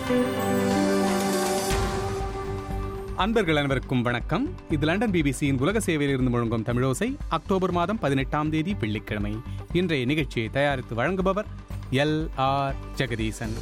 அன்பர்கள் அனைவருக்கும் வணக்கம். இது லண்டன் பிபிசியின் உலக சேவையில் இருந்து முழங்கும் தமிழோசை. அக்டோபர் மாதம் 18ஆம் தேதி வெள்ளிக்கிழமை. இன்றைய நிகழ்ச்சியை தயாரித்து வழங்குபவர் LR ஜெகதீசன்.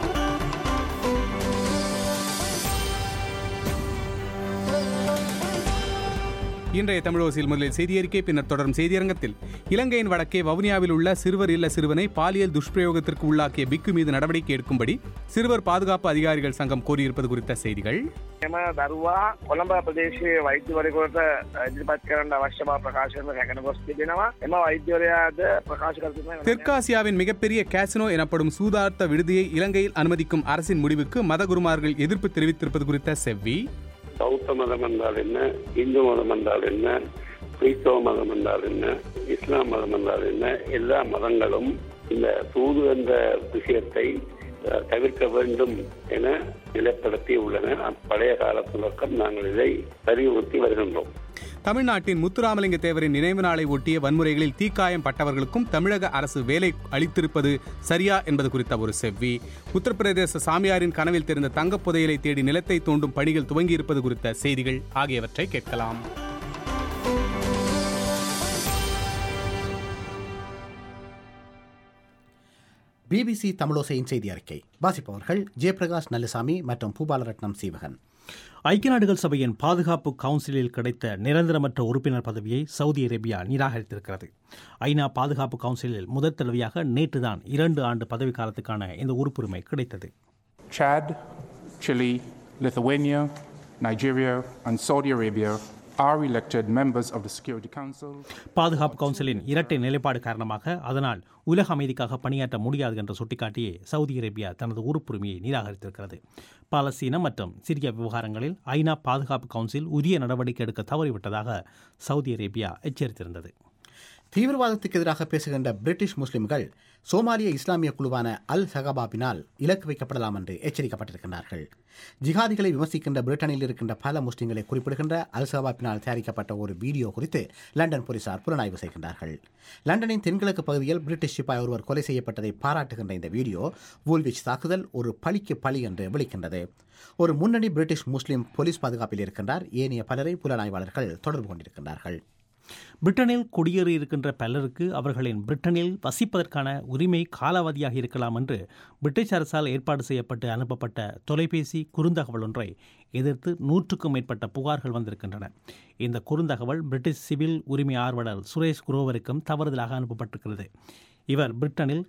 இன்றைய தமிழோசையில் முதலில் செய்தியறிக்கை, பின்னர் தொடரும் செய்தியரங்கத்தில் இலங்கையின் வடக்கே வவுனியாவில் உள்ள சிறுவர் இல்ல சிறுவனை பாலியல் துஷ்பிரயோகத்திற்கு உள்ளாக்கிய பிக்கு மீது நடவடிக்கை எடுக்கும்படி சிறுவர் பாதுகாப்பு அதிகாரிகள் சங்கம் கோரியிருப்பது குறித்த செய்திகள். දරුවා කොළඹ ප්‍රදේශයේ වෛද්‍යවරයෙකුට ඉදිරිපත් කරන්න අවශ්‍ය බව ප්‍රකාශ කරන රැකගෙන ගොස් තිබෙනවා. එම වෛද්‍යවරයාද ප්‍රකාශ කර තිබෙනවා. தெற்காசியாவின் மிகப்பெரிய கேசினோ எனப்படும் சூதாட்ட விடுதியை இலங்கையில் அனுமதிக்கும் அரசின் முடிவுக்கு மதகுருமார்கள் எதிர்ப்பு தெரிவித்திருப்பது குறித்த செவ்வி. பௌத்த மதம் என்றால் என்ன, இந்து மதம் என்றால் என்ன, கிறிஸ்தவ மதம் என்றால் என்ன, இஸ்லாம் மதம் என்றால் என்ன, எல்லா மதங்களும் இந்த சூது என்ற விஷயத்தை தவிர்க்க வேண்டும் என நிலைப்படுத்தி உள்ளன. பழைய கால தொடக்கம் நாங்கள் இதை வலியுறுத்தி வருகின்றோம். தமிழ்நாட்டின் முத்துராமலிங்க தேவரின் நினைவு நாளை ஒட்டிய வன்முறைகளில் தீக்காயம் பட்டவர்களுக்கும் தமிழக அரசு வேலை அளித்திருப்பது சரியா என்பது குறித்த ஒரு செவ்வி. உத்தரப்பிரதேச சாமியாரின் கனவில் தெரிந்த தங்கப் புதையலை தேடி நிலத்தை தோண்டும் பணிகள் துவங்கியிருப்பது குறித்த செய்திகள் ஆகியவற்றை கேட்கலாம். பிபிசி தமிழோசையின் செய்தி அறிக்கை வாசிப்பவர்கள் ஜெயபிரகாஷ் நல்லசாமி மற்றும் பூபாலரட்னம் சீவகன். ஐக்கிய நாடுகள் சபையின் பாதுகாப்பு கவுன்சிலில் கிடைத்த நிரந்தரமற்ற உறுப்பினர் பதவியை சவுதி அரேபியா நிராகரித்திருக்கிறது. ஐநா பாதுகாப்பு கவுன்சிலில் முதல் தடவையாக நேற்றுதான் 2 ஆண்டு பதவிக்காலத்துக்கான இந்த உறுப்புரிமை கிடைத்தது. Chad, Chile, Lithuania, Nigeria and Saudi Arabia are elected members of the Security Council. பாதுகாப்பு கவுன்சிலின் இரட்டை நிலைப்பாடு காரணமாக அதனால் உலக அமைதிக்காக பணியாற்ற முடியாது என்று சுட்டிக்காட்டியே சவுதி அரேபியா தனது உறுப்புரிமையை நிராகரித்திருக்கிறது. பாலஸ்தீன மற்றும் சிரியா விவகாரங்களில் ஐநா பாதுகாப்பு கவுன்சில் உரிய நடவடிக்கை எடுக்க தவறிவிட்டதாக சவுதி அரேபியா எச்சரித்திருந்தது. தீவிரவாதத்துக்கு எதிராக பேசுகின்ற பிரிட்டிஷ் முஸ்லிம்கள் சோமாலிய இஸ்லாமிய குழுவான அல் சகபாபினால் இலக்கு வைக்கப்படலாம் என்று எச்சரிக்கப்பட்டிருக்கிறார்கள். ஜிஹாதிகளை விமர்சிக்கின்ற பிரிட்டனில் இருக்கின்ற பல முஸ்லிம்களை குறிப்பிடுகின்ற அல் சகபாபினால் தயாரிக்கப்பட்ட ஒரு வீடியோ குறித்து லண்டன் போலீசார் புலனாய்வு செய்கின்றார்கள். லண்டனின் தென்கிழக்கு பகுதியில் பிரிட்டிஷ் சிப்பாய் ஒருவர் கொலை செய்யப்பட்டதை பாராட்டுகின்ற இந்த வீடியோ வூல்விச் தாக்குதல் ஒரு பழிக்கு பழி என்று விളിக்கின்றது. ஒரு முன்னணி பிரிட்டிஷ் முஸ்லிம் போலீஸ் பாதுகாப்பில் இருக்கின்றார். ஏனைய பலரை புலனாய்வாளர்கள் தொடர்பு கொண்டிருக்கின்றார்கள். பிரிட்டனில் குடியேறியிருக்கின்ற பலருக்கு அவர்களின் பிரிட்டனில் வசிப்பதற்கான உரிமை காலாவதியாக இருக்கலாம் என்று பிரிட்டிஷ் அரசால் ஏற்பாடு செய்யப்பட்டு அனுப்பப்பட்ட தொலைபேசி குறுந்தகவல் ஒன்றை எதிர்த்து 100க்கும் மேற்பட்ட புகார்கள் வந்திருக்கின்றன. இந்த குறுந்தகவல் பிரிட்டிஷ் சிவில் உரிமை ஆர்வலர் சுரேஷ் குரோவருக்கும் தவறுதலாக அனுப்பப்பட்டிருக்கிறது. இவர் பிரிட்டனில்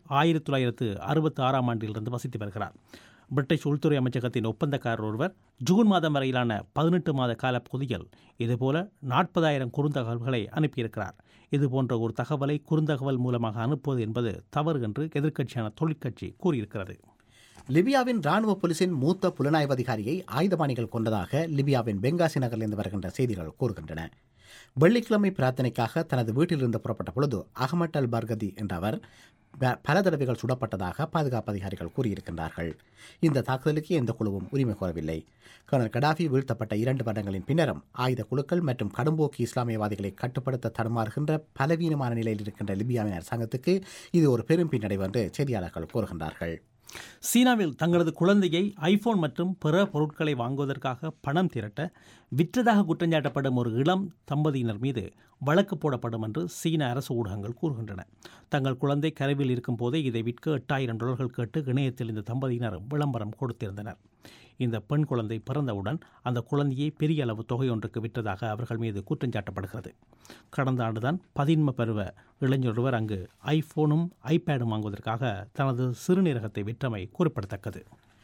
1966ஆம் ஆண்டிலிருந்து வசித்து வருகிறார். பிரிட்டிஷ் உள்துறை அமைச்சகத்தின் ஒப்பந்தக்காரர் ஒருவர் ஜூன் மாதம் வரையிலான 18 மாத கால பகுதியில் இதுபோல 40,000 குறுந்தகவல்களை அனுப்பியிருக்கிறார். இதுபோன்ற ஒரு தகவலை குறுந்தகவல் மூலமாக அனுப்புவது என்பது தவறு என்று எதிர்க்கட்சியான தொழிற்கட்சி கூறியிருக்கிறது. லிபியாவின் ராணுவ போலீசின் மூத்த புலனாய்வு அதிகாரியை ஆயுதபாணிகள் கொண்டதாக லிபியாவின் பெங்காசி நகரிலிருந்து வருகின்ற செய்திகள் கூறுகின்றன. வெள்ளிக்கிழமை பிரார்த்தனைக்காக தனது வீட்டிலிருந்து புறப்பட்ட பொழுது அகமட் அல் பர்கதி என்றவர் பல தடவைகள் சுடப்பட்டதாக பாதுகாப்பு அதிகாரிகள் கூறியிருக்கின்றார்கள். இந்த தாக்குதலுக்கு எந்த குழுவும் உரிமை கோரவில்லை. கர்னல் கடாஃபி வீழ்த்தப்பட்ட 2 வருடங்களின் பின்னரும் ஆயுத குழுக்கள் மற்றும் கடும்போக்கு இஸ்லாமியவாதிகளை கட்டுப்படுத்த தடுமாறுகின்ற பலவீனமான நிலையில் இருக்கின்ற லிபியாவின் அரசாங்கத்துக்கு இது ஒரு பெரும் பின்னடைவு என்று செய்தியாளர்கள் கூறுகின்றார்கள். சீனாவில் தங்களது குழந்தையை ஐபோன் மற்றும் பிற பொருட்களை வாங்குவதற்காக பணம் திரட்ட விற்றதாக குற்றஞ்சாட்டப்படும் ஒரு இளம் தம்பதியினர் மீது வழக்கு போடப்படும் என்று சீன அரசு ஊடகங்கள் கூறுகின்றன. தங்கள் குழந்தை கருவில் இருக்கும் போதே இதை விற்க $8,000 கேட்டு இணையத்தில் இந்த தம்பதியினர் விளம்பரம் கொடுத்திருந்தனர். இந்த பெண் குழந்தை பிறந்தவுடன் அந்த குழந்தையை பெரிய அளவு தொகை ஒன்றுக்கு விற்றதாக அவர்கள் மீது குற்றஞ்சாட்டப்படுகிறது. கடந்த ஆண்டுதான் 13 பருவ இளைஞர் அங்கு ஐபோனும் ஐபேடும் வாங்குவதற்காக தனது சிறுநீரகத்தை விற்றமை குறிப்பிடத்தக்கது.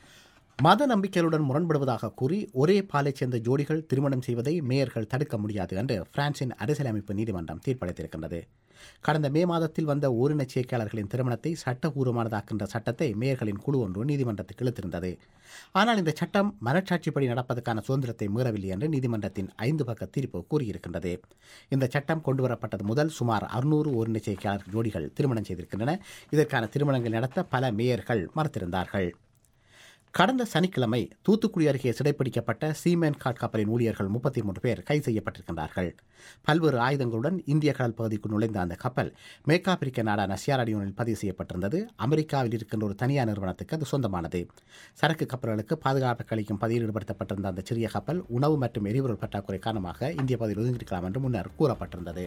மத நம்பிக்கைகளுடன் முரண்படுவதாக கூறி ஒரே பாலைச் சேர்ந்த ஜோடிகள் திருமணம் செய்வதை மேயர்கள் தடுக்க முடியாது என்று பிரான்சின் அரசியலமைப்பு நீதிமன்றம் தீர்ப்பளித்திருக்கின்றது. கடந்த மே மாதத்தில் வந்த ஓரின சேர்க்கையாளர்களின் திருமணத்தை சட்டபூர்வமானதாக்கின்ற சட்டத்தை மேயர்களின் குழு ஒன்று நீதிமன்றத்துக்கு இழுத்திருந்தது. ஆனால் இந்த சட்டம் மனச்சாட்சிப்படி நடப்பதற்கான சுதந்திரத்தை மீறவில்லை என்று நீதிமன்றத்தின் 5 பக்க தீர்ப்பு கூறியிருக்கின்றது. இந்த சட்டம் கொண்டுவரப்பட்டது முதல் சுமார் 600 ஓரின சேர்க்கையாளர் ஜோடிகள் திருமணம் செய்திருக்கின்றன. இதற்கான திருமணங்கள் நடத்த பல மேயர்கள் மறுத்திருந்தார்கள். கடந்த சனிக்கிழமை தூத்துக்குடி அருகே சிறைப்பிடிக்கப்பட்ட சீமேன் காட் கப்பலின் ஊழியர்கள் 33 பேர் கைது செய்யப்பட்டிருக்கின்றார்கள். பல்வேறு ஆயுதங்களுடன் இந்திய கடல் பகுதிக்குள் நுழைந்த அந்த கப்பல் மேற்காப்பிரிக்க நாடான சியாராடியோனில் பதிவு செய்யப்பட்டிருந்தது. அமெரிக்காவில் இருக்கின்ற ஒரு தனியார் நிறுவனத்துக்கு அது சொந்தமானது. சரக்கு கப்பல்களுக்கு பாதுகாப்பு அளிக்கும் பணியில் ஈடுபடுத்தப்பட்டிருந்த அந்த சிறிய கப்பல் உணவு மற்றும் எரிபொருள் பற்றாக்குறை காரணமாக இந்திய பகுதியில் ஒதுங்கியிருக்கலாம் என்று முன்னர் கூறப்பட்டிருந்தது.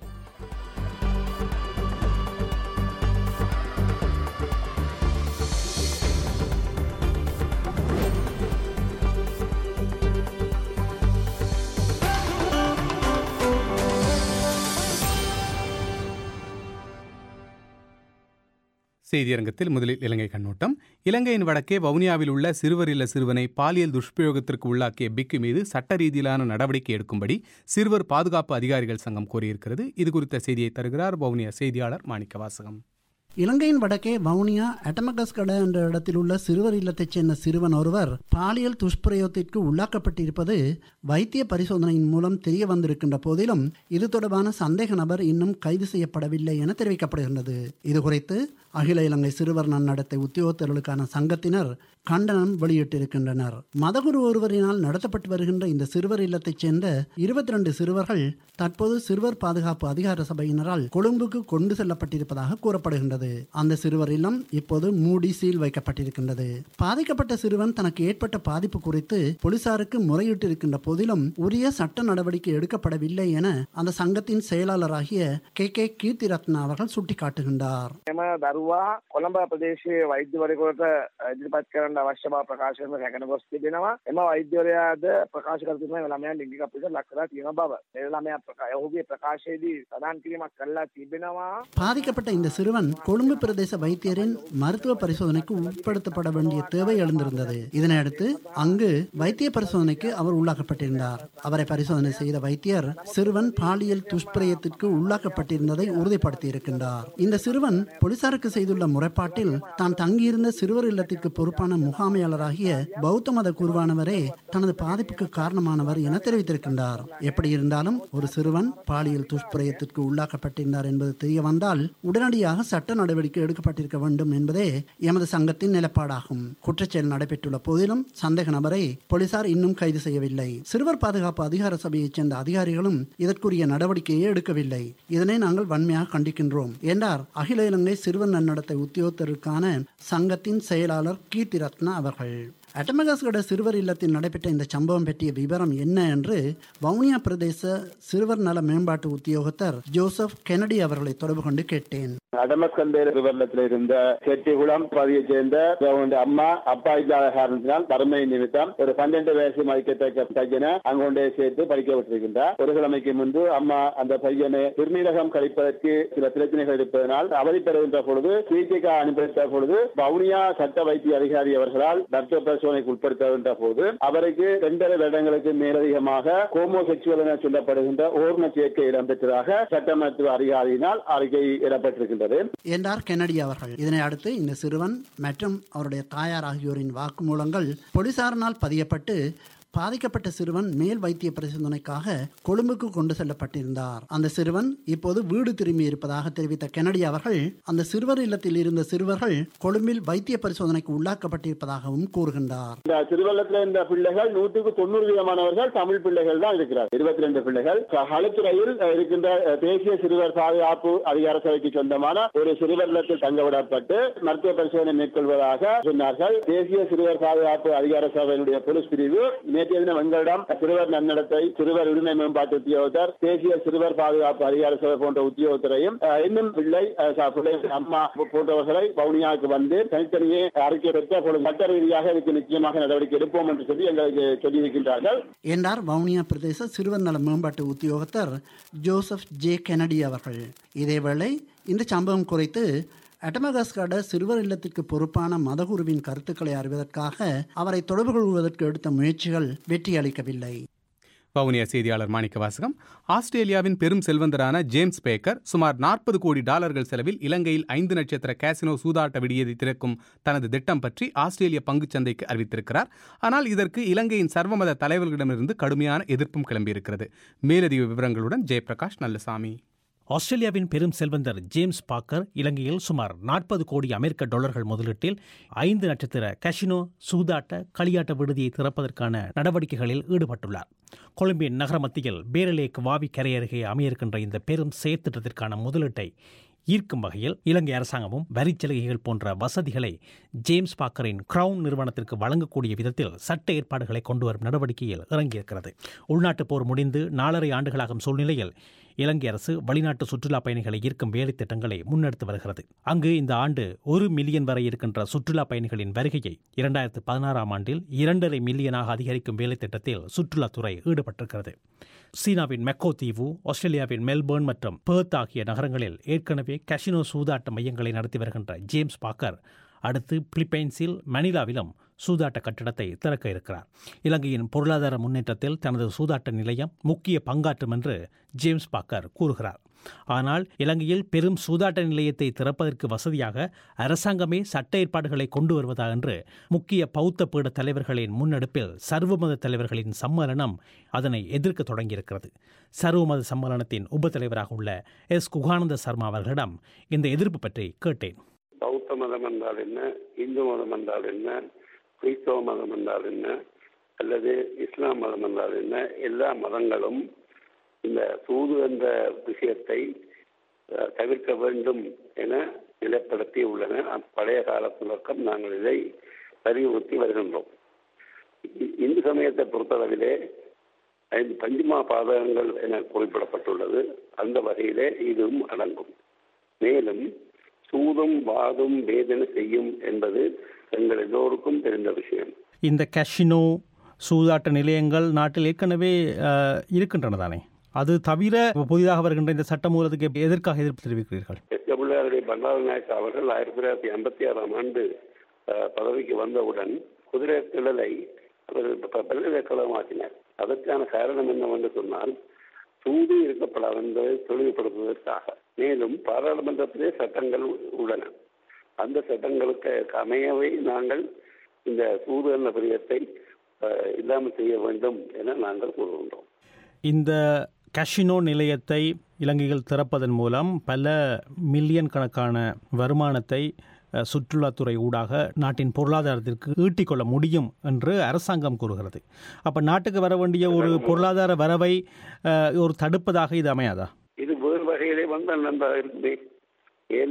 செய்தியரங்கத்தில் முதலில் இலங்கை கண்ணோட்டம். இலங்கையின் வடக்கே வவுனியாவில் உள்ள சிறுவர் இல்ல சிறுவனை பாலியல் துஷ்பிரயோகத்திற்கு உள்ளாக்கிய பிக்கு மீது சட்ட ரீதியிலான நடவடிக்கை எடுக்கும்படி சிறுவர் பாதுகாப்பு அதிகாரிகள் சங்கம் கோரியிருக்கிறது. இது குறித்த செய்தியை தருகிறார் வவுனியா செய்தியாளர் மாணிக்கவாசகம். இலங்கையின் வடக்கே வவுனியா அட்டமகஸ்கட என்ற இடத்தில் உள்ள சிறுவர் இல்லத்தைச் சேர்ந்த சிறுவன் ஒருவர் பாலியல் துஷ்பிரயோகத்திற்கு உள்ளாக்கப்பட்டிருப்பது வைத்திய பரிசோதனையின் மூலம் தெரிய வந்திருக்கின்ற போதிலும் இது தொடர்பான சந்தேக நபர் இன்னும் கைது செய்யப்படவில்லை என தெரிவிக்கப்படுகின்றது. இது குறித்து அகில இலங்கை சிறுவர் நன்னடத்தை உத்தியோகத்தர்களுக்கான சங்கத்தினர் கண்டனம் வெளியிட்டிருக்கின்றனர். மதகுரு ஒருவரினால் நடத்தப்பட்டு வருகின்ற இந்த சிறுவர் இல்லத்தைச் சேர்ந்த 22 சிறுவர்கள் தற்போது சிறுவர் பாதுகாப்பு அதிகார சபையினரால் கொழும்புக்கு கொண்டு செல்லப்பட்டிருப்பதாக கூறப்படுகின்றது. அந்த சிறுவர் இல்லம் இப்போது மூடி சீல் வைக்கப்பட்டிருக்கின்றது. பாதிக்கப்பட்ட சிறுவன் தனக்கு ஏற்பட்ட பாதிப்பு குறித்து போலீசாருக்கு முறையிட்டிருக்கின்ற போதிலும் உரிய சட்ட நடவடிக்கை எடுக்கப்படவில்லை என அந்த சங்கத்தின் செயலாளராகிய கே கீர்த்திரத்னா அவர்கள் சுட்டிக்காட்டுகின்றார். කොළඹ ප්‍රදේශයේ වෛද්‍යවරයෙකුට ඉදිරිපත් කරන්න අවශ්‍ය බව ප්‍රකාශ කරන රැගෙන ගොස් තිබෙනවා. එම වෛද්‍යවරයාද ප්‍රකාශ කර තිබෙනවා ළමයා ලිංගික අපිරිසට ලක් කරලා තියෙන බව. ඒ ළමයා ඔහුගේ ප්‍රකාශයේදී සඳහන් කිරීමක් කරලා තිබෙනවා. பாதிக்கப்பட்ட இந்த சிறுவன் கொழும்பு பிரதேச வைத்தியரின் மருத்துவ பரிசோதனைக்கு உட்படுத்தப்பட வேண்டிய தேவை எழுந்திருந்தது. இதனையடுத்து அங்கு வைத்திய பரிசோதனைக்கு அவர் உள்ளாக்கப்பட்டிருந்தார். அவரை பரிசோதனை செய்த வைத்தியர் சிறுவன் பாலியல் துஷ்பிரயத்திற்கு உள்ளாக்கப்பட்டிருந்ததை உறுதிப்படுத்தி இருக்கின்றார். இந்த சிறுவன் போலீசாருக்கு செய்துள்ள முறைப்பாட்டில் தான் தங்கியிருந்த சிறுவர் இல்லத்திற்கு பொறுப்பான முகாமையாளராகிய பௌத்த மத குருவானவரே தனது பாதிப்புக்கு காரணமானவர் என தெரிவித்திருக்கின்றார். எப்படி இருந்தாலும் ஒரு சிறுவன் பாலியல் துஷ்பிரயத்திற்கு உள்ளாக்கப்பட்டிருந்தார் என்பது தெரிய வந்தால் உடனடியாக சட்ட நடவடிக்கை எடுக்கப்பட்டிருக்க வேண்டும் என்பதே எமது சங்கத்தின் நிலைப்பாடாகும். குற்றச்செயல் நடைபெற்றுள்ள போதிலும் சந்தேக நபரை போலீசார் இன்னும் கைது செய்யவில்லை. சிறுவர் பாதுகாப்பு அதிகார சபையைச் சேர்ந்த அதிகாரிகளும் இதற்குரிய நடவடிக்கையை எடுக்கவில்லை. இதனை நாங்கள் வன்மையாக கண்டிக்கின்றோம் என்றார் அகில இலங்கை சிறுவர் நன்னடத்தை உத்தியோகத்தருக்கான சங்கத்தின் செயலாளர் கீர்த்திரத்னா அவர்கள். அட்டமகஸ்கட சிறுவர் இல்லத்தில் நடைபெற்ற இந்த சம்பவம் பற்றிய விவரம் என்ன என்று வவுனியா பிரதேச சிறுவர் நல மேம்பாட்டு உத்தியோகத்தர் ஜோசப் கெனடி அவர்களை தொடர்பு கொண்டு கேட்டேன். அடமஸ்கந்த சிறுவர்லத்தில் இருந்த செட்டிகுளம் பகுதியைச் சேர்ந்த அம்மா அப்பா இல்லாத காரணத்தினால் வறுமை நிமித்தம் ஒரு 12 வயசு மதிக்கத்தக்க பையனை அங்கொண்டே சேர்த்து படிக்க விட்டிருக்கின்றார். ஒரு கிழமைக்கு முன்பு அம்மா அந்த பையனை சிறுநீரகம் கழிப்பதற்கு சில பிரச்சனைகள் இருப்பதனால் அவதிப்படுகின்ற பொழுது சிகிச்சைக்கு அனுப்பித்த பொழுது வவுனியா சட்ட வைத்திய அதிகாரி அவர்களால் மருத்துவ பரிசோதனைக்கு உட்படுத்துகின்ற போது அவருக்கு 2.5 வருடங்களுக்கு மேலதிகமாக ஹோமோசெக்சுவல் என சொல்லப்படுகின்ற ஓர்ம சேர்க்கை இடம்பெற்றதாக சட்ட மருத்துவ அதிகாரியினால் அறிக்கை இடம்பெற்றிருக்கின்றது என்றார் கென்னடி அவர்கள். இதனை அடுத்து இந்த சிறுவன் மற்றும் அவருடைய தாயார் ஆகியோரின் வாக்குமூலங்கள் போலீசாரினால் பதியப்பட்டு பாதிக்கப்பட்ட சிறுவன் மேல் வைத்திய பரிசோதனைக்காக கொழும்புக்கு கொண்டு செல்லப்பட்டிருந்தார். அந்த சிறுவன் இப்போது வீடு திரும்பி இருப்பதாக தெரிவித்த கென்னடி அவர்கள் அந்த சிறுவர் இல்லத்தில் இருந்த சிறுவர்கள் கொழும்பில் வைத்திய பரிசோதனைக்கு உள்ளாக்கப்பட்டிருப்பதாகவும் கூறுகின்றார். இந்த சிறுவல்லத்தில் இருந்த பிள்ளைகள் 190% தமிழ் பிள்ளைகள் தான் இருக்கிறார். 22 பிள்ளைகள் களுத்துறையில் இருக்கின்ற தேசிய சிறுவர் பாதுகாப்பு அதிகார சபைக்கு சொந்தமான ஒரு சிறுவல்லத்தில் தங்கவிடப்பட்டு மருத்துவ பரிசோதனை மேற்கொள்வதாக சொன்னார்கள். தேசிய சிறுவர் பாதுகாப்பு அதிகார சபையினுடைய போலீஸ் பிரிவு நேற்றைய தினம் எங்களிடம் சிறுவர் நன்னடத்தை சிறுவர் உரிமை மேம்பாட்டு உத்தியோகத்தர் தேசிய சிறுவர் பாதுகாப்பு அதிகார சபை போன்ற உத்தியோகத்தரையும் இன்னும் பிள்ளை அம்மா போன்றவர்களை வவுனியாவுக்கு வந்து தனித்தனியே அறிக்கை பெற்ற சட்ட ரீதியாக இதுக்கு நிச்சயமாக நடவடிக்கை எடுப்போம் என்று சொல்லி எங்களுக்கு சொல்லியிருக்கின்றார்கள் என்றார் வவுனியா பிரதேச சிறுவர் நல மேம்பாட்டு உத்தியோகத்தர் ஜோசப் ஜே கென்னடி அவர்கள். இதேவேளை இந்த சம்பவம் குறித்து அட்டமகஸ்கட சிறுவர் இல்லத்திற்கு பொறுப்பான மதகுருவின் கருத்துக்களை அறிவதற்காக அவரை தொடர்பு கொள்வதற்கு எடுத்த முயற்சிகள் வெற்றியளிக்கவில்லை. வவுனியா செய்தியாளர் மாணிக்கவாசகம். ஆஸ்திரேலியாவின் பெரும் செல்வந்தரான ஜேம்ஸ் பேக்கர் சுமார் $40 கோடி செலவில் இலங்கையில் 5 நட்சத்திர காசினோ சூதாட்ட விடியதை திறக்கும் தனது திட்டம் பற்றி ஆஸ்திரேலிய பங்குச்சந்தைக்கு அறிவித்திருக்கிறார். ஆனால் இதற்கு இலங்கையின் சர்வமத தலைவர்களிடமிருந்து கடுமையான எதிர்ப்பும் கிளம்பியிருக்கிறது. மேலதிக விவரங்களுடன் ஜெயபிரகாஷ் நல்லசாமி. ஆஸ்திரேலியாவின் பெரும் செல்வந்தர் ஜேம்ஸ் பாக்கர் இலங்கையில் சுமார் 40 கோடி அமெரிக்க டாலர்கள் முதலீட்டில் 5 நட்சத்திர கசினோ சூதாட்ட களியாட்ட விடுதியை திறப்பதற்கான நடவடிக்கைகளில் ஈடுபட்டுள்ளார். கொலம்பியன் நகர மத்தியில் பேரலேக் வாவி கரை அருகே அமையிருக்கின்ற இந்த பெரும் செயற்திட்டத்திற்கான முதலீட்டை ஈர்க்கும் வகையில் இலங்கை அரசாங்கமும் வரிச்சலுகைகள் போன்ற வசதிகளை ஜேம்ஸ் பாக்கரின் கிரவுன் நிறுவனத்திற்கு வழங்கக்கூடிய விதத்தில் சட்ட ஏற்பாடுகளை கொண்டுவரும் நடவடிக்கையில் இறங்கியிருக்கிறது. உள்நாட்டு போர் முடிந்து 4.5 ஆண்டுகளாகும் சூழ்நிலையில் இலங்கை அரசு வெளிநாட்டு சுற்றுலா பயணிகளை ஈர்க்கும் வேலை திட்டங்களை முன்னெடுத்து வருகிறது. அங்கு இந்த ஆண்டு 1 மில்லியன் வரை இருக்கின்ற சுற்றுலா பயணிகளின் வருகையை 2016ஆம் ஆண்டில் 2.5 மில்லியனாக அதிகரிக்கும் வேலை திட்டத்தில் சுற்றுலாத்துறை ஈடுபட்டிருக்கிறது. சீனாவின் மெக்கோ தீவு, ஆஸ்திரேலியாவின் மெல்பர்ன் மற்றும் பெர்த் ஆகிய நகரங்களில் ஏற்கனவே கசினோ சூதாட்ட மையங்களை நடத்தி வருகின்ற ஜேம்ஸ் பாக்கர் அடுத்து பிலிப்பைன்ஸில் மணிலாவிலும் சூதாட்ட கட்டிடத்தை திறக்க இருக்கிறார். இலங்கையின் பொருளாதார முன்னேற்றத்தில் தனது சூதாட்ட நிலையம் முக்கிய பங்காற்றும் என்று ஜேம்ஸ் பாக்கர் கூறுகிறார். ஆனால் இலங்கையில் பெரும் சூதாட்ட நிலையத்தை திறப்பதற்கு வசதியாக அரசாங்கமே சட்ட ஏற்பாடுகளை கொண்டு வருவதா என்று முக்கிய பௌத்த பீட தலைவர்களின் முன்னெடுப்பில் சர்வமத தலைவர்களின் சம்மேளனம் அதனை எதிர்க்க தொடங்கியிருக்கிறது. சர்வமத சம்மேளனத்தின் உபத்தலைவராக உள்ள எஸ். குகானந்த சர்மா அவர்களிடம் இந்த எதிர்ப்பு பற்றி கேட்டேன். பௌத்த மதம் என்றால் என்ன, இந்து மதம் என்றால் என்ன, கிறிஸ்தவ மதம் என்றால் என்ன, அல்லது இஸ்லாம் மதம் என்றால் என்ன, எல்லா மதங்களும் இந்த சூது என்ற விஷயத்தை தவிர்க்க வேண்டும் என நிலைப்படுத்தி உள்ளன. பழைய கால துவக்கம் நாங்கள் இதை வலியுறுத்தி வருகின்றோம். இந்து சமயத்தை பொறுத்தளவிலே 5 பஞ்சுமா பாதகங்கள் என குறிப்பிடப்பட்டுள்ளது. அந்த வகையிலே இதுவும் அடங்கும். மேலும் சூதும் வாதும் வேதனை செய்யும் என்பது எங்கள் எல்லோருக்கும் தெரிந்த விஷயம். இந்த கசினோ சூதாட்ட நிலையங்கள் நாட்டில் ஏற்கனவே இருக்கின்றன தானே? அது தவிர புதிதாக வருகின்ற இந்த சட்ட மூலத்துக்கு எதற்காக எதிர்ப்பு தெரிவிக்கிறீர்கள்? பண்டாரநாயக்க அவர்கள் 1956ஆம் ஆண்டு பதவிக்கு வந்தவுடன் குதிரை திடலை அவர் பல்கலைக்கழகமாக்கினார். அதற்கான காரணம் என்னவென்று சொன்னால் சூது இருக்கப்படாது என்பதை தெளிவுபடுத்துவதற்காக. மேலும் பாராளுமன்றத்திலே சட்டங்கள் உள்ளன. அந்த சட்டங்களுக்கு அமையவே நாங்கள் இந்த சூது என்ற பிரியத்தை இல்லாமல் செய்ய வேண்டும் என நாங்கள் கூறுகின்றோம். இந்த கசினோ நிலையத்தை இலங்கையில் திறப்பதன் மூலம் பல மில்லியன் கணக்கான வருமானத்தை சுற்றுலாத்துறை ஊடாக நாட்டின் பொருளாதாரத்திற்கு ஈட்டிக்கொள்ள முடியும் என்று அரசாங்கம் கூறுகிறது. அப்போ நாட்டுக்கு வர வேண்டிய ஒரு பொருளாதார வரவை ஒரு தடுப்பதாக இது அமையாதா? இது வேறு வகையிலே வந்தால் நன்றாக இருக்குமே. ஏன்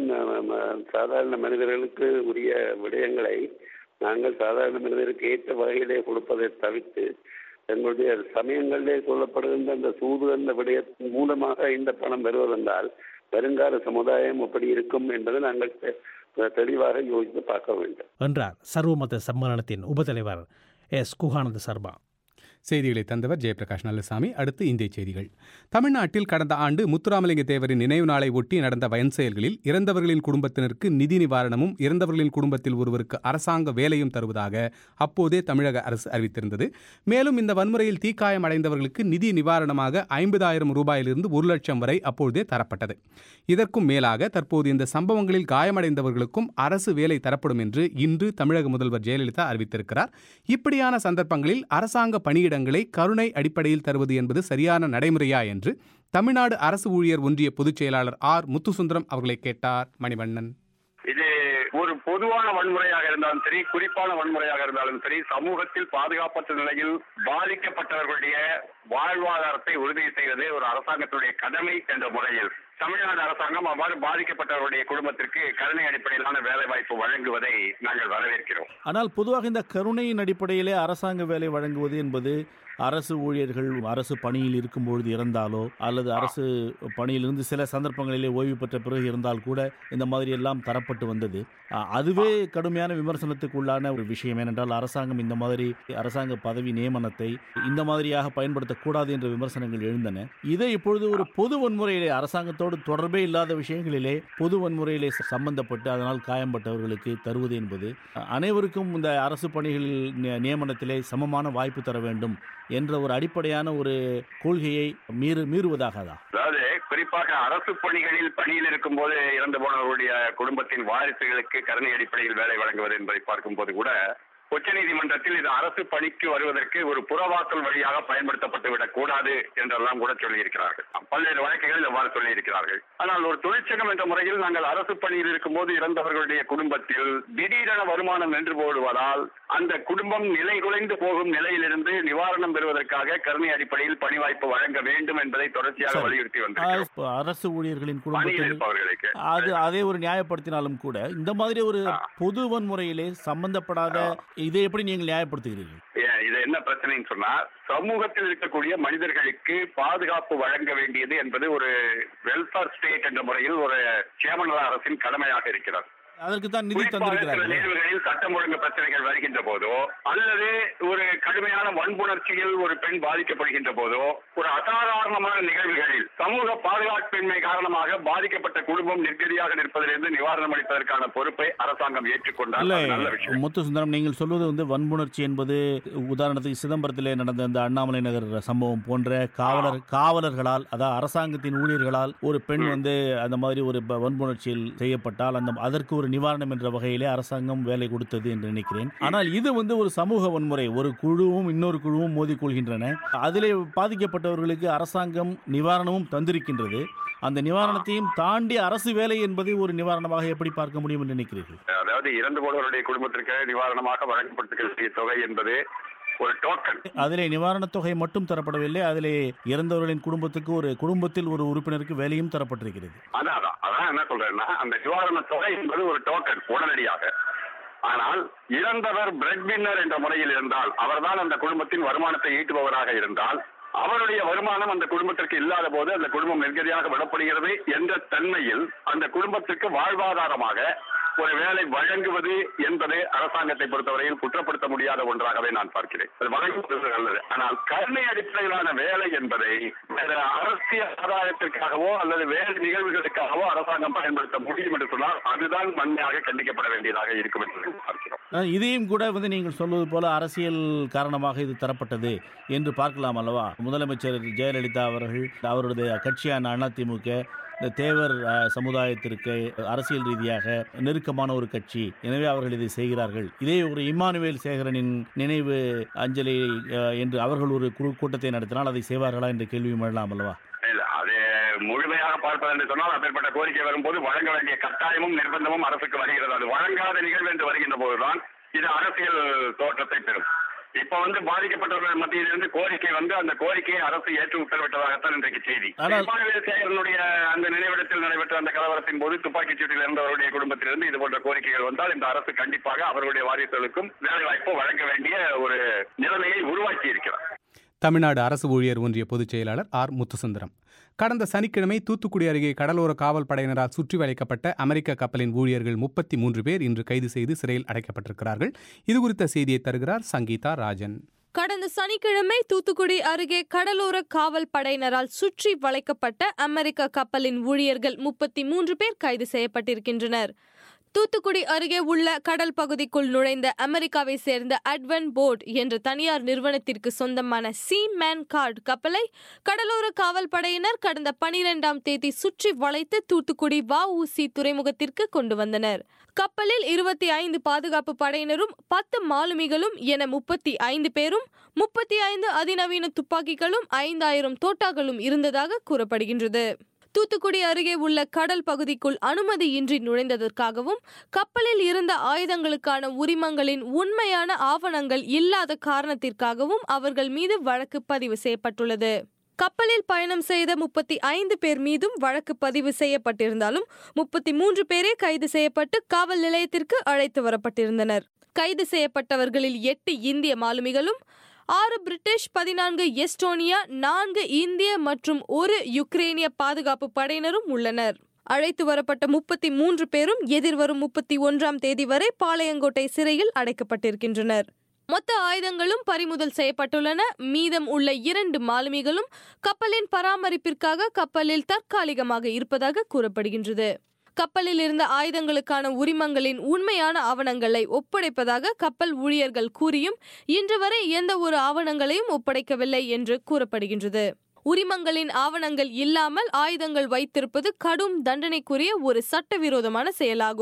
சாதாரண மனிதர்களுக்கு உரிய விடயங்களை நாங்கள் சாதாரண மனிதருக்கு ஏற்ற வகையிலே கொடுப்பதை தவிர்த்து எங்களுடைய சமயங்களிலே சொல்லப்படுகின்ற அந்த சூது என்ற விடயத்தின் மூலமாக இந்த பணம் வருவதென்றால் வருங்கால சமுதாயம் எப்படி இருக்கும் என்பதை நாங்கள் தெளிவாக யோசித்து பார்க்க வேண்டும் என்றார் சர்வமத சம்மேளனத்தின் உபத்தலைவர் எஸ். குகானந்த சர்மா. செய்திகளை தந்தவர் ஜெயபிரகாஷ் நல்லசாமி. அடுத்து இந்திய செய்திகள். தமிழ்நாட்டில் கடந்த ஆண்டு முத்துராமலிங்க தேவரின் நினைவு நாளை ஒட்டி நடந்த வயன் செயல்களில் இறந்தவர்களின் குடும்பத்தினருக்கு நிதி நிவாரணமும் இறந்தவர்களின் குடும்பத்தில் ஒருவருக்கு அரசாங்க வேலையும் தருவதாக அப்போதே தமிழக அரசு அறிவித்திருந்தது. மேலும் இந்த வன்முறையில் தீக்காயம் அடைந்தவர்களுக்கு நிதி நிவாரணமாக 50,000 ரூபாயிலிருந்து 1 லட்சம் வரை அப்போதே தரப்பட்டது. இதற்கும் மேலாக தற்போது இந்த சம்பவங்களில் காயமடைந்தவர்களுக்கும் அரசு வேலை தரப்படும் என்று இன்று தமிழக முதல்வர் ஜெயலலிதா அறிவித்திருக்கிறார். இப்படியான சந்தர்ப்பங்களில் அரசாங்க பணியிட கருணை அடிப்படையில் தருவது என்பது சரியான நடைமுறையா என்று தமிழ்நாடு அரசு ஊழியர் ஒன்றிய பொதுச் செயலாளர் ஆர். முத்துசுந்தரம் அவர்களை கேட்டார் மணிவண்ணன். இது ஒரு பொதுவான வன்முறையாக இருந்தாலும் சரி, குறிப்பான வன்முறையாக இருந்தாலும் சரி, சமூகத்தில் பாதுகாப்பற்ற நிலையில் பாதிக்கப்பட்டவர்களுடைய வாழ்வாதாரத்தை உறுதி செய்வது ஒரு அரசாங்கத்துடைய கடமை என்ற முறையில் தமிழ்நாடு அரசாங்கம் அவ்வாறு பாதிக்கப்பட்டவருடைய குடும்பத்திற்கு கருணை அடிப்படையிலான வேலை வாய்ப்பு வழங்குவதை நாங்கள் வரவேற்கிறோம். ஆனால் பொதுவாக இந்த கருணையின் அடிப்படையிலே அரசாங்க வேலை வழங்குவது என்பது அரசு ஊழியர்கள் அரசு பணியில் இருக்கும்பொழுது இறந்தாலோ அல்லது அரசு பணியிலிருந்து சில சந்தர்ப்பங்களிலே ஓய்வு பெற்ற பிறகு இருந்தால் கூட இந்த மாதிரி எல்லாம் தரப்பட்டு வந்தது. அதுவே கடுமையான விமர்சனத்துக்கு உள்ளான ஒரு விஷயம். ஏனென்றால் அரசாங்கம் இந்த மாதிரி அரசாங்க பதவி நியமனத்தை இந்த மாதிரியாக பயன்படுத்தக்கூடாது என்ற விமர்சனங்கள் எழுந்தன. இதை இப்பொழுது ஒரு பொது வன்முறையிலே அரசாங்கத்தோடு தொடர்பே இல்லாத விஷயங்களிலே பொது வன்முறையிலே சம்பந்தப்பட்டு அதனால் காயம்பட்டவர்களுக்கு தருவது என்பது அனைவருக்கும் இந்த அரசு பணிகளில் நியமனத்திலே சமமான வாய்ப்பு தர வேண்டும் என்ற ஒரு அடிப்படையான ஒரு கொள்கையை மீறுவதாகதா? அதாவது குறிப்பாக அரசு பணியில் இருக்கும் போது இறந்து போனவர்களுடைய குடும்பத்தின் வாரிசுகளுக்கு கருணை அடிப்படையில் வேலை வழங்குவது என்பதை பார்க்கும் போது கூட உச்சநீதிமன்றத்தில் இது அரசு பணிக்கு வருவதற்கு ஒரு புறவாசல் வழியாக பயன்படுத்தப்பட்டு விடக் கூடாது என்றெல்லாம் கூட சொல்லியிருக்கிறார்கள். பல்வேறு வழக்குகளில் எவ்வாறு சொல்லியிருக்கிறார்கள். ஆனால் ஒரு தொழிற்சங்கம் என்ற முறையில் நாங்கள் அரசு பணியில் இருக்கும் போது இறந்தவர்களுடைய குடும்பத்தில் திடீரென வருமானம் நின்று போடுவதால் அந்த குடும்பம் நிலை குலைந்து போகும் நிலையிலிருந்து நிவாரணம் பெறுவதற்காக கருணை அடிப்படையில் பணி வாய்ப்பு வழங்க வேண்டும் என்பதை தொடர்ச்சியாக வலியுறுத்தி வந்திருக்கிறோம். அரசு ஊழியர்களின் குடும்பத்திற்கு அது அதே ஒரு நியாயப்படுத்தினாலும் கூட இந்த மாதிரி ஒரு பொது வன்முறையிலே சம்பந்தப்படாத இதை எப்படி நீங்கள் நியாயப்படுத்துகிறீர்கள்? இது என்ன பிரச்சனைன்னு சொன்னா, சமூகத்தில் இருக்கக்கூடிய மனிதர்களுக்கு பாதுகாப்பு வழங்க வேண்டியது என்பது ஒரு வெல்ஃபேர் ஸ்டேட் என்ற முறையில் ஒரு சேமநல அரசின் கடமையாக இருக்கிறது. அதற்கு தான் நிதி தந்திருக்கிறார்கள். நிகழ்வுகளில் சட்டம் ஒழுங்கு பிரச்சனைகள் வருகின்ற போதோ அல்லது ஒரு கடுமையான வன்புணர்ச்சியில் ஒரு பெண் பாதிக்கப்படுகின்ற போதோ ஒரு அசாதாரணமான நிகழ்வுகளில் சமூக பாதுகாப்பின்மை காரணமாக பாதிக்கப்பட்ட குடும்பம் நிர்கதியாக நிற்பதிலிருந்து நிவாரணம் அளிப்பதற்கான பொறுப்பை அரசாங்கம் ஏற்றுக்கொண்டால் நல்ல விஷயம். முத்துசுந்தரம், நீங்கள் சொல்வது வன்புணர்ச்சி என்பது உதாரணத்துக்கு சிதம்பரத்திலே நடந்த அந்த அண்ணாமலை நகர் சம்பவம் போன்ற காவலர்களால், அதாவது அரசாங்கத்தின் ஊழியர்களால் ஒரு பெண் அந்த மாதிரி ஒரு வன்புணர்ச்சியில் செய்யப்பட்டால் அதற்கு ஒரு நிவாரணம் என்ற வகையிலே அரசாங்கம் வேலை கொடுத்தது என்று நினைக்கிறேன். ஆனால் இது ஒரு சமூக வன்முறை, ஒரு குழுவும் இன்னொரு குழுவும் மோதிக்கொள்கின்றன. அதிலே பாதிக்கப்பட்டவர்களுக்கு அரசாங்கம் நிவாரணமும் தந்திருக்கின்றது. அந்த நிவாரணத்தையும் தாண்டி அரசு வேலை என்பதை ஒரு நிவாரணமாக எப்படி பார்க்க முடியும் என்று நினைக்கிறீர்கள்? அதாவது இறந்து போனவருடைய குடும்பத்திற்கு நிவாரணமாக வழங்கப்பட்டிருக்கிற தொகை என்பது ஒரு டோக்கன். அதிலே நிவாரணத் தொகை மட்டும் தரப்படவில்லை, அதிலே இறந்தவர்களின் குடும்பத்தில் ஒரு உறுப்பினருக்கு வேலையும் தரப்பட்டிருக்கிறது. அதான் என்ன சொல்றேன்னா, அந்த நிவாரண தொகை என்பது ஒரு டோக்கன் உடனடியாக. ஆனால் இறந்தவர் பிரெட் வின்னர் என்ற முறையில் இருந்தால், அவர்தான் அந்த குடும்பத்தின் வருமானத்தை ஈட்டுபவராக இருந்தால், அவருடைய வருமானம் அந்த குடும்பத்திற்கு இல்லாத போது அந்த குடும்பம் நிர்கதியாக விடப்படுகிறது என்ற தன்மையில் அந்த குடும்பத்திற்கு வாழ்வாதாரமாக ஒரு வேலை வழங்குவது என்பது அரசாங்கத்தை பொறுத்தவரையில் குற்றப்படுத்த முடியாத ஒன்றாகவே நான் பார்க்கிறேன். அது வழங்குவது நல்லது. ஆனால் கருணை அடிப்படையிலான வேலை என்பதை அரசியல் ஆதாயத்திற்காகவோ அல்லது வேறு நிகழ்வுகளுக்காகவோ அரசாங்கம் பயன்படுத்த முடியும் என்று சொன்னால் அதுதான் வன்மையாக கண்டிக்கப்பட வேண்டியதாக இருக்கும் என்று பார்க்கிறோம். இதையும் கூட நீங்கள் சொல்வது போல அரசியல் காரணமாக இது தரப்பட்டது என்று பார்க்கலாம் அல்லவா? முதலமைச்சர் ஜெயலலிதா அவர்கள் அவருடைய கட்சியான அதிமுக இந்த தேவர் சமுதாயத்திற்கு அரசியல் ரீதியாக நெருக்கமான ஒரு கட்சி, எனவே அவர்கள் இதை செய்கிறார்கள். இதே ஒரு இம்மானுவேல் சேகரனின் நினைவு அஞ்சலி என்று அவர்கள் ஒரு கூட்டத்தை நடத்தினால் அதை செய்வார்களா என்ற கேள்வியும் எழலாம் அல்லவா? அது முழுமையாக பார்ப்பது என்று சொன்னால் அப்பேற்பட்ட கோரிக்கை வரும்போது வழங்க வேண்டிய கட்டாயமும் நிர்பந்தமும் அரசுக்கு வருகிறது. அது வழங்காத நிகழ்வு என்று வருகின்ற போதுதான் இது அரசியல் தோற்றத்தை பெறும். இப்ப பாதிக்கப்பட்டவர்கள் மத்தியிலிருந்து கோரிக்கை அந்த கோரிக்கையை அரசு ஏற்று உத்தரவிட்டதாகத்தான் இன்றைக்கு செய்தி. சேகரனுடைய அந்த நினைவிடத்தில் நடைபெற்ற அந்த கலவரத்தின் போது துப்பாக்கிச் சூட்டில் இருந்தவருடைய குடும்பத்திலிருந்து இது போன்ற கோரிக்கைகள் வந்தால் இந்த அரசு கண்டிப்பாக அவர்களுடைய வாரிசுகளுக்கும் வேலைவாய்ப்பு வழங்க வேண்டிய ஒரு நிலைமையை உருவாக்கி இருக்கிறார். தமிழ்நாடு அரசு ஊழியர் ஒன்றிய பொதுச் செயலாளர் ஆர். முத்துசுந்தரம். கடந்த சனிக்கிழமை தூத்துக்குடி அருகே கடலோர காவல் படையினரால் சுற்றி வளைக்கப்பட்ட அமெரிக்க கப்பலின் ஊழியர்கள் 33 பேர் இன்று கைது செய்து சிறையில் அடைக்கப்பட்டிருக்கிறார்கள். இதுகுறித்த செய்தியை தருகிறார் சங்கீதா ராஜன். கடந்த சனிக்கிழமை தூத்துக்குடி அருகே கடலோர காவல் படையினரால் சுற்றி வளைக்கப்பட்ட அமெரிக்க கப்பலின் ஊழியர்கள் 33 பேர் கைது செய்யப்பட்டிருக்கின்றனர். தூத்துக்குடி அருகே உள்ள கடல் பகுதிக்குள் நுழைந்த அமெரிக்காவை சேர்ந்த அட்வென்ட் போட் என்ற தனியார் நிறுவனத்திற்கு சொந்தமான சீமேன் கார்டு கப்பலை கடலோர காவல் படையினர் கடந்த 12ஆம் தேதி சுற்றி வளைத்து தூத்துக்குடி வஉசி துறைமுகத்திற்கு கொண்டு வந்தனர். கப்பலில் 25 பாதுகாப்பு படையினரும் 10 மாலுமிகளும் என 35 பேரும் 35 அதிநவீன துப்பாக்கிகளும் 5000 தோட்டாக்களும் இருந்ததாக கூறப்படுகின்றது. தூத்துக்குடி அருகே உள்ள கடல் பகுதிக்குள் அனுமதியின்றி நுழைந்ததற்காகவும் கப்பலில் இருந்த ஆயுதங்களுக்கான உரிமங்களின் உண்மையான ஆவணங்கள் இல்லாத காரணத்திற்காகவும் அவர்கள் மீது வழக்கு பதிவு செய்யப்பட்டுள்ளது. கப்பலில் பயணம் செய்த 35 பேர் மீதும் வழக்கு பதிவு செய்யப்பட்டிருந்தாலும் 33 பேரே கைது செய்யப்பட்டு காவல் நிலையத்திற்கு அழைத்து வரப்பட்டிருந்தனர். கைது செய்யப்பட்டவர்களில் 8 இந்திய மாலுமிகளும் 6 பிரிட்டிஷ், 14 எஸ்டோனியா, 4 இந்திய மற்றும் 1 யுக்ரேனிய பாதுகாப்பு படையினரும் உள்ளனர். அழைத்து வரப்பட்ட 33 பேரும் எதிர்வரும் 31ஆம் தேதி வரை பாளையங்கோட்டை சிறையில் அடைக்கப்பட்டிருக்கின்றனர். மொத்த ஆயுதங்களும் பறிமுதல் செய்யப்பட்டுள்ளன. மீதம் உள்ள 2 மாலுமிகளும் கப்பலின் பராமரிப்பிற்காக கப்பலில் தற்காலிகமாக இருப்பதாக கூறப்படுகின்றது. கப்பலில் இருந்த ஆயுதங்களுக்கான உரிமங்களின் உண்மையான ஆவணங்களை ஒப்படைப்பதாக கப்பல் ஊழியர்கள் கூறியும் இன்று வரை எந்த ஒரு ஆவணங்களையும் ஒப்படைக்கவில்லை என்று கூறப்படுகின்றது. உரிமங்களின் ஆவணங்கள் இல்லாமல் ஆயுதங்கள் வைத்திருப்பது கடும் தண்டனைக்குரிய ஒரு சட்டவிரோதமான செயலாகும்.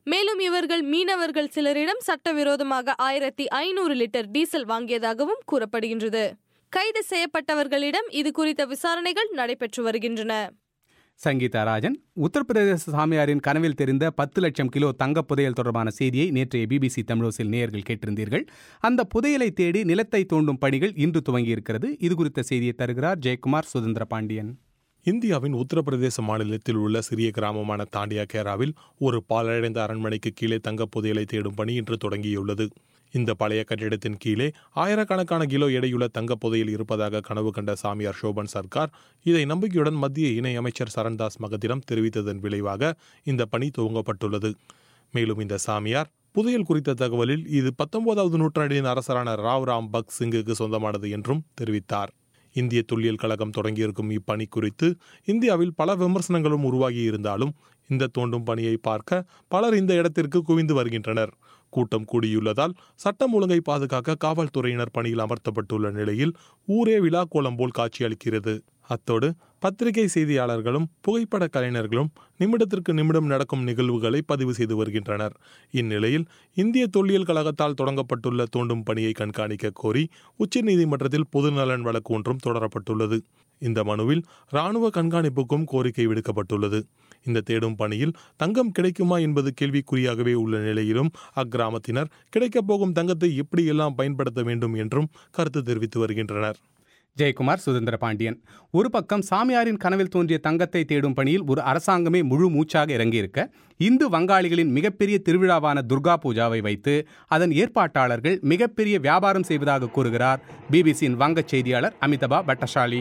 மேலும் இவர்கள் மீனவர்கள் சிலரிடம் சட்டவிரோதமாக 1500 லிட்டர் டீசல் வாங்கியதாகவும் கூறப்படுகின்றது. கைது செய்யப்பட்டவர்களிடம் இது குறித்த விசாரணைகள் நடைபெற்று வருகின்றன. சங்கீதா ராஜன், உத்தரப்பிரதேச சாமியாரின் கனவில் தெரிந்த 10 லட்சம் கிலோ தங்க புதையல் தொடர்பான செய்தியை நேற்றைய பிபிசி தமிழோசில் நேயர்கள் கேட்டிருந்தீர்கள். அந்த புதையலை தேடி நிலத்தை தோண்டும் பணிகள் இன்று துவங்கியிருக்கிறது. இது குறித்த செய்தியை தருகிறார் ஜெயக்குமார் சுதந்திர பாண்டியன். இந்தியாவின் உத்தரப்பிரதேச மாநிலத்தில் உள்ள சிறிய கிராமமான தாண்டியா கேராவில் ஒரு பாழடைந்த அரண்மனைக்கு கீழே தங்க புதையலை தேடும் பணி இன்று தொடங்கியுள்ளது. இந்த பழைய கட்டிடத்தின் கீழே ஆயிரக்கணக்கான கிலோ எடையுள்ள தங்க புதையல் இருப்பதாக கனவு கண்ட சாமியார் சோபன் சர்க்கார் இதை நம்பிக்கையுடன் மத்திய இணை அமைச்சர் சரண்தாஸ் மகத்திடம் தெரிவித்ததன் விளைவாக இந்த பணி துவங்கப்பட்டுள்ளது. மேலும் இந்த சாமியார் புதையல் குறித்த தகவலில் இது 19வது நூற்றாண்டின் அரசரான ராவ் ராம் பக் சிங்குக்கு சொந்தமானது என்றும் தெரிவித்தார். இந்திய தொல்லியல் கழகம் தொடங்கியிருக்கும் இப்பணி குறித்து இந்தியாவில் பல விமர்சனங்களும் உருவாகி இருந்தாலும் இந்த தோண்டும் பணியை பார்க்க பலர் இந்த இடத்திற்கு குவிந்து வருகின்றனர். கூட்டம் கூடியுள்ளதால் சட்டம் ஒழுங்கை பாதுகாக்க காவல்துறையினர் பணியில் அமர்த்தப்பட்டுள்ள நிலையில் ஊரே விழா கோலம் போல் காட்சியளிக்கிறது. அத்தோடு பத்திரிகை செய்தியாளர்களும் புகைப்பட கலைஞர்களும் நிமிடத்திற்கு நிமிடம் நடக்கும் நிகழ்வுகளை பதிவு செய்து வருகின்றனர். இந்நிலையில் இந்திய தொல்லியல் கழகத்தால் தொடங்கப்பட்டுள்ள தோண்டும் பணியை கண்காணிக்க கோரி உச்சநீதிமன்றத்தில் பொதுநலன் வழக்கு ஒன்றும் தொடரப்பட்டுள்ளது. இந்த மனுவில் இராணுவ கண்காணிப்புக்கும் கோரிக்கை விடுக்கப்பட்டுள்ளது. இந்த தேடும் பணியில் தங்கம் கிடைக்குமா என்பது கேள்விக்குறியாகவே உள்ள நிலையிலும் அக்கிராமத்தினர் கிடைக்கப் போகும் தங்கத்தை எப்படியெல்லாம் பயன்படுத்த வேண்டும் என்றும் கருத்து தெரிவித்து வருகின்றனர். ஜெயக்குமார் சுதந்திர பாண்டியன். ஒரு பக்கம் சாமியாரின் கனவில் தோன்றிய தங்கத்தை தேடும் பணியில் ஒரு அரசாங்கமே முழு மூச்சாக இறங்கியிருக்க, இந்து வங்காளிகளின் மிகப்பெரிய திருவிழாவான துர்கா பூஜாவை வைத்து அதன் ஏற்பாட்டாளர்கள் மிகப்பெரிய வியாபாரம் செய்வதாக கூறுகிறார் பிபிசியின் வங்க செய்தியாளர் அமிதபா பட்டசாலி.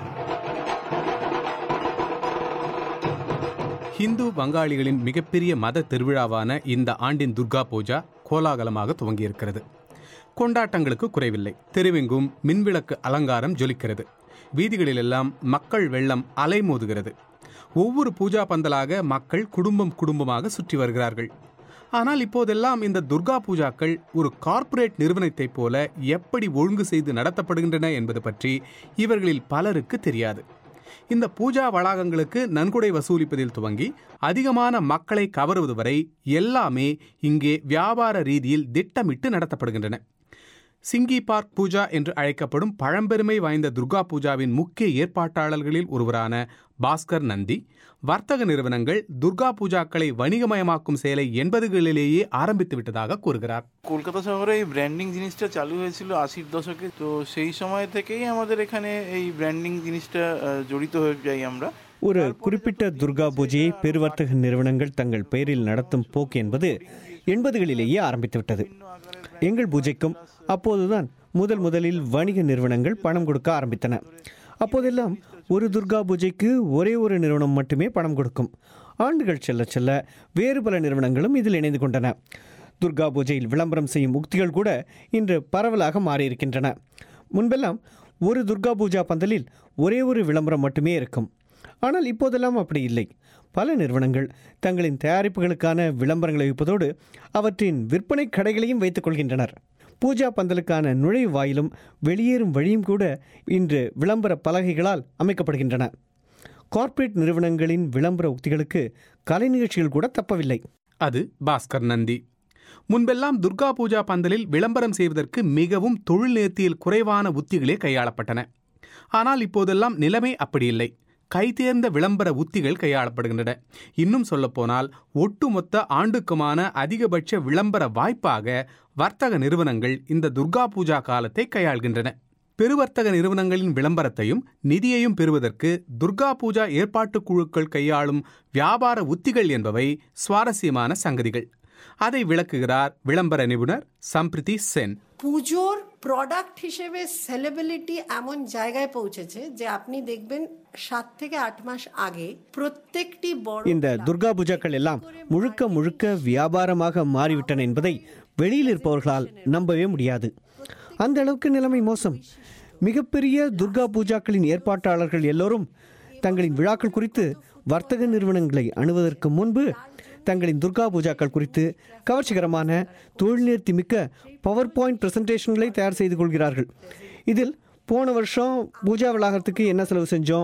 ஹிந்து வங்காளிகளின் மிகப்பெரிய மத திருவிழாவான இந்த ஆண்டின் துர்கா பூஜா கோலாகலமாக துவங்கியிருக்கிறது. கொண்டாட்டங்களுக்கு குறைவில்லை. தெருவெங்கும் மின்விளக்கு அலங்காரம் ஜொலிக்கிறது. வீதிகளிலெல்லாம் மக்கள் வெள்ளம் அலைமோதுகிறது. ஒவ்வொரு பூஜா பந்தலாக மக்கள் குடும்பம் குடும்பமாக சுற்றி வருகிறார்கள். ஆனால் இப்போதெல்லாம் இந்த துர்கா பூஜாக்கள் ஒரு கார்ப்பரேட் நிறுவனத்தைப் போல எப்படி ஒழுங்கு செய்து நடத்தப்படுகின்றன என்பது பற்றி இவர்களில் பலருக்கு தெரியாது. இந்த பூஜா வளாகங்களுக்கு நன்கொடை வசூலிப்பதில் துவங்கி அதிகமான மக்களை கவருவது வரை எல்லாமே இங்கே வியாபார ரீதியில் திட்டமிட்டு நடத்தப்படுகின்றன. சிங்கி பார்க் பூஜா என்று அழைக்கப்படும் பழம்பெருமை வாய்ந்த துர்கா பூஜாவின் முக்கிய ஏற்பாட்டாளர்களில் ஒருவரான பாஸ்கர் நந்தி, வர்த்தக நிறுவனங்கள் துர்கா பூஜாக்களை வணிகமயமாக்கும் செயலை 80களிலேயே ஆரம்பித்து விட்டதாக கூறுகிறார். কলকাতা শহরে এই ব্র্যান্ডিং জিনিসটা চালু হয়েছিল 80-র দশকে। তো সেই সময় থেকেই আমাদের এখানে এই ব্র্যান্ডিং জিনিসটা জড়িত হয়ে যাই আমরা। ஒரு குறிப்பிட்ட துர்கா பூஜையை பெருவர்த்தக நிறுவனங்கள் தங்கள் பெயரில் நடத்தும் போக்கு என்பது 80களிலேயே ஆரம்பித்துவிட்டது. எங்கள் பூஜைக்கும் அப்போதுதான் முதலில் வணிக நிறுவனங்கள் பணம் கொடுக்க ஆரம்பித்தன. அப்போதெல்லாம் ஒரு துர்கா பூஜைக்கு ஒரே ஒரு நிறுவனம் மட்டுமே பணம் கொடுக்கும். ஆண்டுகள் செல்ல செல்ல வேறு பல நிறுவனங்களும் இதில் இணைந்து கொண்டன. துர்கா பூஜையில் விளம்பரம் செய்யும் உக்திகள் கூட இன்று பரவலாக மாறியிருக்கின்றன. முன்பெல்லாம் ஒரு துர்கா பூஜா பந்தலில் ஒரே ஒரு விளம்பரம் மட்டுமே இருக்கும். ஆனால் இப்போதெல்லாம் அப்படி இல்லை. பல நிறுவனங்கள் தங்களின் தயாரிப்புகளுக்கான விளம்பரங்களை வைப்பதோடு அவற்றின் விற்பனை கடைகளையும் வைத்துக் கொள்கின்றனர். பூஜா பந்தலுக்கான நுழைவு வாயிலும் வெளியேறும் வழியும் கூட இன்று விளம்பர பலகைகளால் அமைக்கப்படுகின்றன. கார்ப்பரேட் நிறுவனங்களின் விளம்பர உக்திகளுக்கு கலை நிகழ்ச்சிகள் கூட தப்பவில்லை. அது பாஸ்கர் நந்தி. முன்பெல்லாம் துர்கா பூஜா பந்தலில் விளம்பரம் செய்வதற்கு மிகவும் தொழில் நேர்த்தியில் குறைவான உத்திகளே கையாளப்பட்டன. ஆனால் இப்போதெல்லாம் நிலைமை அப்படி இல்லை. கைதேர்ந்த விளம்பர உத்திகள் கையாளப்படுகின்றன. இன்னும் சொல்லப்போனால் ஒட்டுமொத்த ஆண்டுக்குமான அதிகபட்ச விளம்பர வாய்ப்பாக வர்த்தக நிறுவனங்கள் இந்த துர்கா பூஜா காலத்தை கையாள்கின்றன. பெருவர்த்தக நிறுவனங்களின் விளம்பரத்தையும் நிதியையும் பெறுவதற்கு துர்கா பூஜா ஏற்பாட்டு குழுக்கள் கையாளும் வியாபார உத்திகள் என்பவை சுவாரஸ்யமான சங்கதிகள். அதை விளக்குகிறார் விளம்பர நிபுணர் சம்பிரிதி சென். পুজোর প্রোডাক্ট হিসেবে সেলিব্রিটি এমন জায়গায় পৌঁছেছে যে আপনি দেখবেন 7 থেকে 8 মাস আগে প্রত্যেকটি বড় இந்த துர்கா பூஜாக்கள் எல்லாம் முழுக்க வியாபாரமாக மாறிவிட்டன என்பதை வெளியில் இருப்பவர்களால் நம்பவே முடியாது. அந்த அளவுக்கு நிலைமை மோசம். மிகப்பெரிய துர்கா பூஜாக்களின் ஏற்பாட்டாளர்கள் எல்லோரும் தங்களின் விழாக்கள் குறித்து வர்த்தக நிறுவனங்களை அணுவதற்கு முன்பு தங்களின் துர்கா பூஜாக்கள் குறித்து கவர்ச்சிகரமான தொழில்நேர்த்தி மிக்க பவர் பாயிண்ட் பிரசன்டேஷன்களை தயார் செய்து கொள்கிறார்கள். இதில் போன வருஷம் பூஜா வளாகத்துக்கு என்ன செலவு செஞ்சோம்,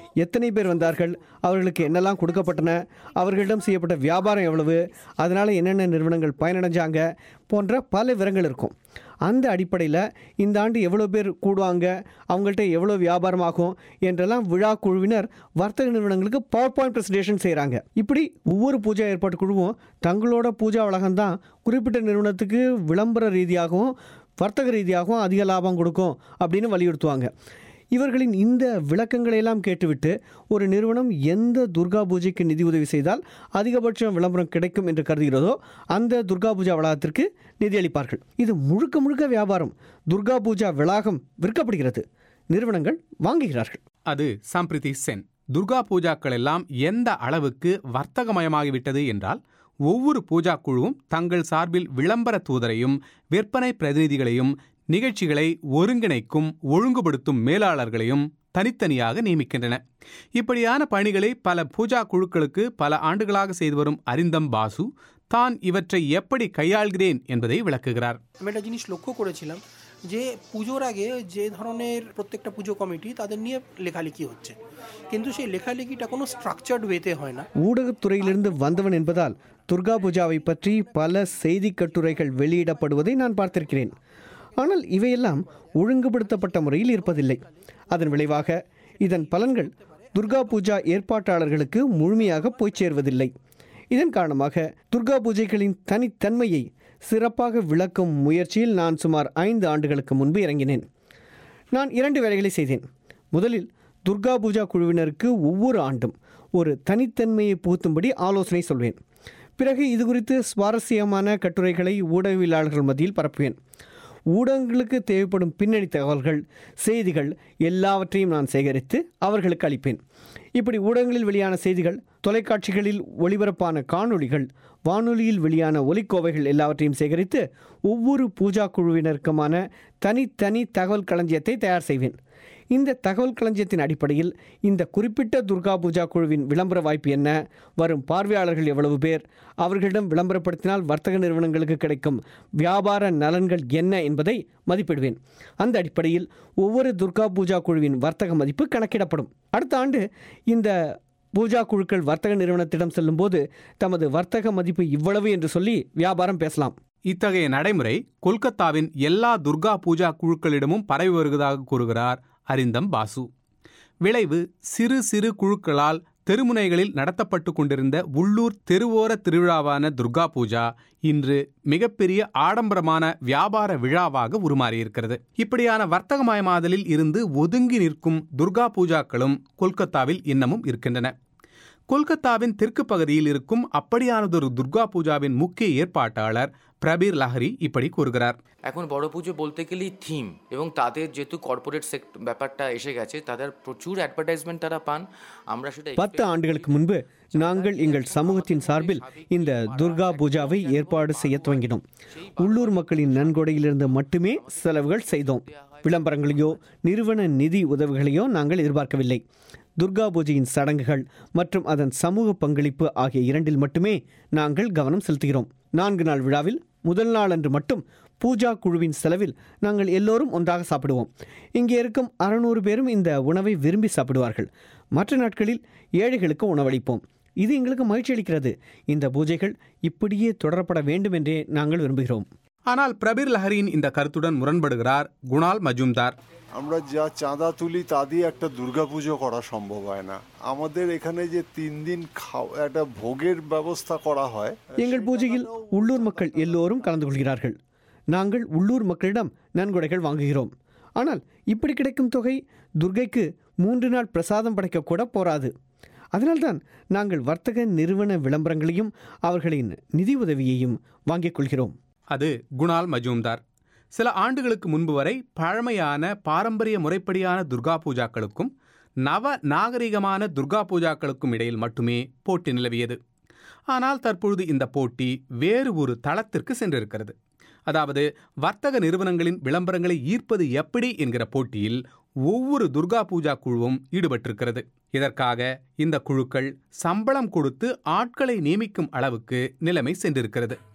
எத்தனை பேர் வந்தார்கள், அவர்களுக்கு என்னெல்லாம் கொடுக்கப்பட்டன, அவர்களிடம் செய்யப்பட்ட வியாபாரம் எவ்வளவு, அதனால் என்னென்ன நிறுவனங்கள் பயனடைஞ்சாங்க போன்ற பல விவரங்கள் இருக்கும். அந்த அடிப்படையில் இந்த ஆண்டு எவ்வளோ பேர் கூடுவாங்க, அவங்கள்ட்ட எவ்வளோ வியாபாரமாகும் என்றெல்லாம் விழா குழுவினர் வர்த்தக நிறுவனங்களுக்கு பவர் பாயிண்ட் ப்ரெசன்டேஷன் செய்கிறாங்க. இப்படி ஒவ்வொரு பூஜா ஏற்பாட்டு குழுவும் தங்களோட பூஜா வளாகம்தான் குறிப்பிட்ட நிறுவனத்துக்கு விளம்பர ரீதியாகவும் வர்த்தக ரீதியாகவும் அதிக லாபம் கொடுக்கும் அப்படின்னு வலியுறுத்துவாங்க. இவர்களின் இந்த விளக்கங்களையெல்லாம் கேட்டுவிட்டு ஒரு நிறுவனம் எந்த துர்கா பூஜைக்கு நிதி உதவி செய்தால் அதிகபட்சம் விளம்பரம் கிடைக்கும் என்று கருதுகிறதோ அந்த துர்கா பூஜா வளாகத்திற்கு நிதியளிப்பார்கள். இது முழுக்க முழுக்க வியாபாரம். துர்கா பூஜா வளாகம் விற்கப்படுகிறது, நிறுவனங்கள் வாங்குகிறார்கள். அது சம்பிரிதி சென். துர்கா பூஜாக்கள் எல்லாம் எந்த அளவுக்கு வர்த்தகமயமாகிவிட்டது என்றால் ஒவ்வொரு பூஜா குழுவும் தங்கள் சார்பில் விளம்பர தூதரையும் விற்பனை பிரதிநிதிகளையும் நிகழ்ச்சிகளை ஒருங்கிணைக்கும் ஒழுங்குபடுத்தும் மேலாளர்களையும் தனித்தனியாக நியமிக்கின்றன. இப்படியான பணிகளை பல பூஜா குழுக்களுக்கு பல ஆண்டுகளாக செய்து வரும் அரிந்தம் பாசு தான் இவற்றை எப்படி கையாள்கிறேன் என்பதை விளக்குகிறார். একটা জিনিস লক্ষ্য করেছিলাম যে পুজোর আগে যে ধরনের প্রত্যেকটা পুজো কমিটি তাদের নিয়ে লেখালেখি হচ্ছে, কিন্তু সেই লেখালেখিটা কোনো স্ট্রাকচার্ড ওয়েতে হয় না. ஊடகத்துறையிலிருந்து வந்தவன் என்பதால் துர்கா பூஜாவை பற்றி பல செய்தி கட்டுரைகள் வெளியிடப்படுவதை நான் பார்த்திருக்கிறேன். ஆனால் இவையெல்லாம் ஒழுங்குபடுத்தப்பட்ட முறையில் இருப்பதில்லை. அதன் விளைவாக இதன் பலன்கள் துர்கா பூஜா ஏற்பாட்டாளர்களுக்கு முழுமையாக போய் சேர்வதில்லை. இதன் காரணமாக துர்கா பூஜைகளின் தனித்தன்மையை சிறப்பாக விளக்கும் முயற்சியில் நான் சுமார் 5 ஆண்டுகளுக்கு முன்பு இறங்கினேன். நான் 2 வேலைகளை செய்தேன். முதலில் துர்கா பூஜா குழுவினருக்கு ஒவ்வொரு ஆண்டும் ஒரு தனித்தன்மையை புகுத்தும்படி ஆலோசனை சொல்வேன். பிறகு இது குறித்து சுவாரஸ்யமான கட்டுரைகளை ஊடகவியலாளர்கள் மத்தியில் பரப்புவேன். ஊடகங்களுக்கு தேவைப்படும் பின்னணி தகவல்கள், செய்திகள் எல்லாவற்றையும் நான் சேகரித்து அவர்களுக்கு அளிப்பேன். இப்படி ஊடகங்களில் வெளியான செய்திகள், தொலைக்காட்சிகளில் ஒளிபரப்பான காணொளிகள், வானொலியில் வெளியான ஒலிக்கோவைகள் எல்லாவற்றையும் சேகரித்து ஒவ்வொரு பூஜா குழுவினருக்குமான தனித்தனி தகவல் களஞ்சியத்தை தயார் செய்வேன். இந்த தகவல் களஞ்சியத்தின் அடிப்படையில் இந்த குறிப்பிட்ட துர்கா பூஜா குழுவின் விளம்பர வாய்ப்பு என்ன, வரும் பார்வையாளர்கள் எவ்வளவு பேர், அவர்களிடம் விளம்பரப்படுத்தினால் வர்த்தக நிறுவனங்களுக்கு கிடைக்கும் வியாபார நலன்கள் என்ன என்பதை மதிப்பிடுவேன். அந்த அடிப்படையில் ஒவ்வொரு துர்கா பூஜா குழுவின் வர்த்தக மதிப்பு கணக்கிடப்படும். அடுத்த ஆண்டு இந்த பூஜா குழுக்கள் வர்த்தக நிறுவனத்திடம் செல்லும்போது தமது வர்த்தக மதிப்பு இவ்வளவு என்று சொல்லி வியாபாரம் பேசலாம். இத்தகைய நடைமுறை கொல்கத்தாவின் எல்லா துர்கா பூஜா குழுக்களிடமும் பரவி வருவதாக கூறுகிறார் அரிந்தம் பாசு. விளைவு சிறு சிறு குழுக்களால் தெருமுனைகளில் நடத்தப்பட்டு கொண்டிருந்த உள்ளூர் தெருவோர திருவிழாவான துர்கா பூஜா இன்று மிகப்பெரிய ஆடம்பரமான வியாபார விழாவாக உருமாறியிருக்கிறது. இப்படியான வர்த்தகமயமாதலில் இருந்து ஒதுங்கி நிற்கும் துர்கா பூஜாக்களும் கொல்கத்தாவில் இன்னமும் இருக்கின்றன. கொல்கத்தாவின் தெற்கு பகுதியில் இருக்கும் அப்படியானதொரு துர்கா பூஜாவின் முக்கிய ஏற்பாட்டாளர் பிரபீர் லஹரி இப்படி கூறுகிறார். এখন বড় পুজো বলতে গেলেই থিম এবং তাদের যেহেতু কর্পোরেট ব্যাপারটা এসে গেছে, তাদের প্রচুর অ্যাডভার্টাইজমেন্ট তারা পান. আমরা সেটা 10 ஆண்டுகளுக்கு முன்பு நாங்கள் எங்கள் சமூகத்தின் சார்பில் இந்த துர்கா பூஜாவை ஏற்பாடு செய்ய துவங்கினோம். உள்ளூர் மக்களின் நன்கொடையிலிருந்து மட்டுமே செலவுகள் செய்தோம். விளம்பரங்களையோ நிறுவன நிதி உதவிகளையோ நாங்கள் எதிர்பார்க்கவில்லை. துர்கா பூஜையின் சடங்குகள் மற்றும் அதன் சமூக பங்களிப்பு ஆகிய 2இல் மட்டுமே நாங்கள் கவனம் செலுத்துகிறோம். 4 நாள் விழாவில் முதல் நாள் அன்று மட்டும் பூஜா குழுவின் செலவில் நாங்கள் எல்லோரும் ஒன்றாக சாப்பிடுவோம். இங்கே இருக்கும் 600 பேரும் இந்த உணவை விரும்பி சாப்பிடுவார்கள். மற்ற நாட்களில் ஏழைகளுக்கு உணவளிப்போம். இது எங்களுக்கு மகிழ்ச்சி அளிக்கிறது. இந்த பூஜைகள் இப்படியே தொடரப்பட வேண்டும் என்றே நாங்கள் விரும்புகிறோம். ஆனால் பிரபீர் லஹரியின் இந்த கருத்துடன் முரண்படுகிறார் குணால் மஜும்தார். আমরা যা চাঁদা তুলি তা দিয়ে একটা দুর্গাপুজো করা সম্ভব হয় না. আমাদের এখানে যে 3 দিন একটা ভোগের ব্যবস্থা করা হয়. எங்கள் பூஜையில் உள்ளூர் மக்கள் எல்லோரும் கலந்து கொள்கிறார்கள். நாங்கள் உள்ளூர் மக்களிடம் நன்கொடைகள் வாங்குகிறோம். ஆனால் இப்படி கிடைக்கும் தொகை துர்கைக்கு 3 நாள் பிரசாதம் படைக்க கூட போராது. அதனால்தான் நாங்கள் வர்த்தக நிறுவன விளம்பரங்களையும் அவர்களின் நிதி உதவியையும் வாங்கிக் கொள்கிறோம். அது குணால் மஜும்தார். சில ஆண்டுகளுக்கு முன்பு வரை பழமையான பாரம்பரிய முறைப்படியான துர்கா பூஜாக்களுக்கும் நவ நாகரிகமான துர்கா பூஜாக்களுக்கும் இடையில் மட்டுமே போட்டி நிலவியது. ஆனால் தற்பொழுது இந்த போட்டி வேறு ஒரு தளத்திற்கு சென்றிருக்கிறது. அதாவது வர்த்தக நிறுவனங்களின் விளம்பரங்களை ஈர்ப்பது எப்படி என்கிற போட்டியில் ஒவ்வொரு துர்கா பூஜா குழுவும் ஈடுபட்டிருக்கிறது. இதற்காக இந்த குழுக்கள் சம்பளம் கொடுத்து ஆட்களை நியமிக்கும் அளவுக்கு நிலைமை சென்றிருக்கிறது.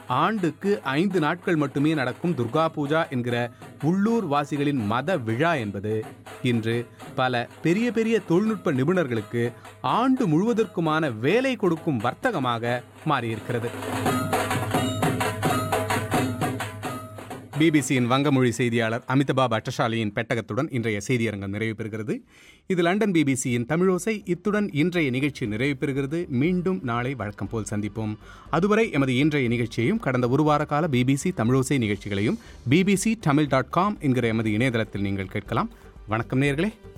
ஆண்டுக்கு 5 நாட்கள் மட்டுமே நடக்கும் துர்கா பூஜா என்கிற உள்ளூர் வாசிகளின் மத விழா என்பது இன்று பல பெரிய பெரிய தொழில்நுட்ப நிபுணர்களுக்கு ஆண்டு முழுவதற்குமான வேலை கொடுக்கும் வர்த்தகமாக மாறியிருக்கிறது. பிபிசியின் வங்கமொழி செய்தியாளர் அமிதபா பட்டசாலியின் பெட்டகத்துடன் இன்றைய செய்தியரங்கம் நிறைவு பெறுகிறது. இது லண்டன் பிபிசியின் தமிழோசை. இத்துடன் இன்றைய நிகழ்ச்சி நிறைவு பெறுகிறது. மீண்டும் நாளை வழக்கம் போல் சந்திப்போம். அதுவரை எமது இன்றைய நிகழ்ச்சியையும் கடந்த ஒரு வார கால பிபிசி தமிழோசை நிகழ்ச்சிகளையும் bbctamil.com என்கிற எமது இணையதளத்தில் நீங்கள் கேட்கலாம். வணக்கம் நேயர்களே.